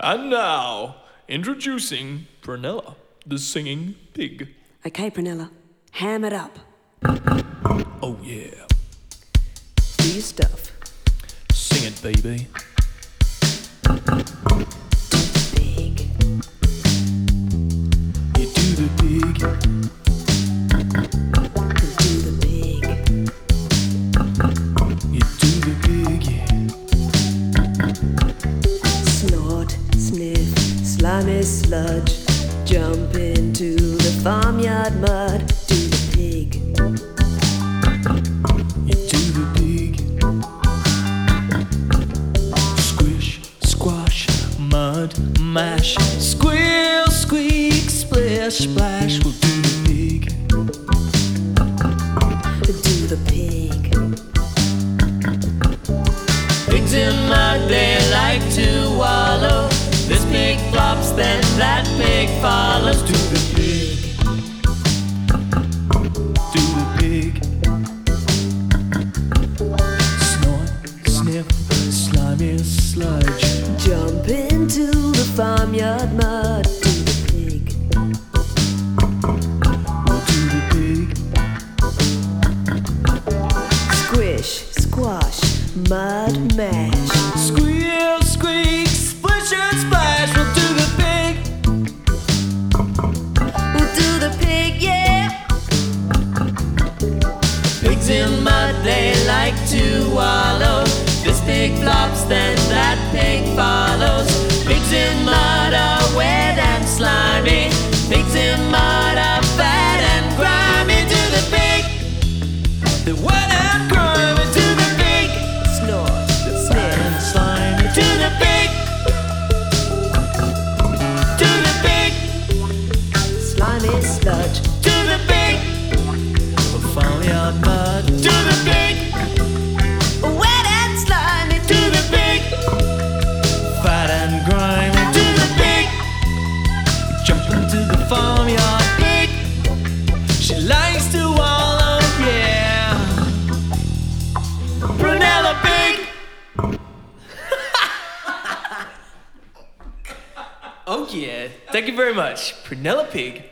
And now, introducing Prunella, the singing pig. Okay, Prunella, ham it up. Oh yeah. Do your stuff. Sing it, baby. Big. You do the pig. Do the pig. You do the pig, yeah. Snort, sniff, slimy sludge. Jump into the farmyard mud. Do the pig. You do the pig. Squish, squash, mud, mash. Squeal, squeak, splish, splash. We'll do the pig. Do the pig. Pigs in mud, they like to wallow. This pig flops, then that pig follows. Do the pig. Do the pig. Snort, sniff, slimy sludge. Jump into the farmyard mud. Do the pig. We'll do the pig. Squish, squash, mud mash. Squeal, squeak, splish and splash. We'll do the pig. We'll do the pig, yeah. Pigs in mud, they like to wallow. This pig flops, then that pig follows. Pigs in mud are wet and slimy. Pigs in mud are fat and grimy. To the pig, The wet and grimy. to the pig, Snort, Fat sniff. and slimy. to the pig, to the pig, Slimy sludge. to the pig, The farmyard mud. to the pig, Wet and slimy. to the pig, Fat and grimy. to the pig, Jump into the farmyard. pig. She likes to wallow, yeah. Prunella pig. Oh yeah. Thank you very much. Prunella Pig.